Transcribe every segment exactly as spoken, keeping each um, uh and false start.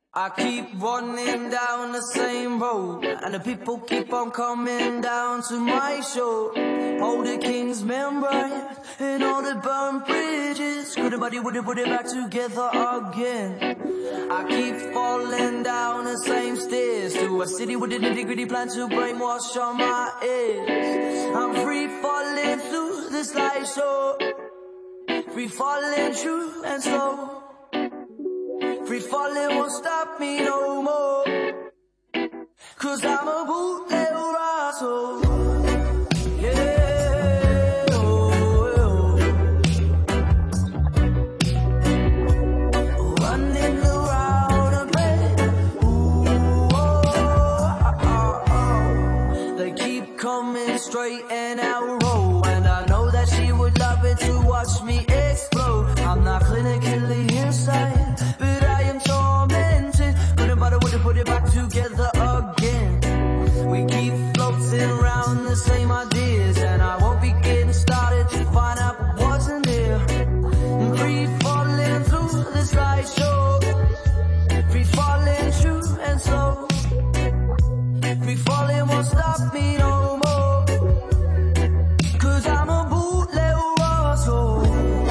I keep running down the same road, and the people keep on coming down to my show. Hold the king's memory and all the burned bridges. Could nobody would have put it back together again? I keep falling down the same stairs to a city with a nitty-gritty plan to brainwash on my ears. I'm free falling through this light show, free falling true and slow. Free falling won't stop me no more, 'cause I'm a bootleg rascal. Yeah, oh, oh. Running around a bed. Ooh, oh, oh, oh. They keep coming straight and narrow, and I know that she would love it to watch me explode. I'm not clinically insane, but I am tormented. Couldn't bother with to put it back together again. We keep floating around the same ideas, and I won't be getting started to find out what wasn't there. Free falling through this light show, free falling true and slow. Free falling won't stop me no more, 'cause I'm a bootleg rascal.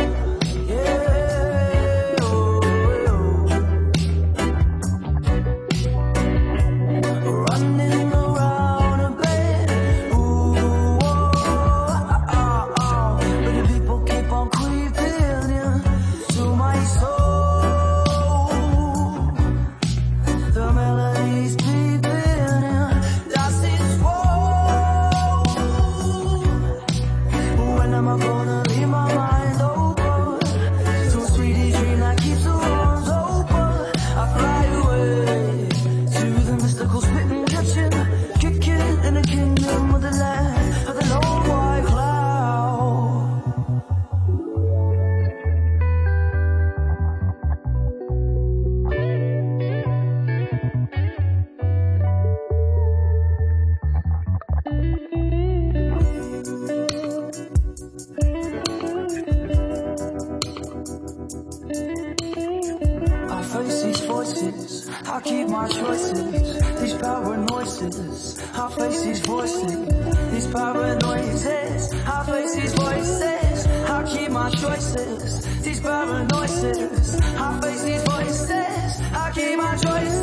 I keep my choices, these paranoises. I face these voices, these paranoises. I face these voices. I keep my choices, these paranoises. I face these voices. I keep my choices.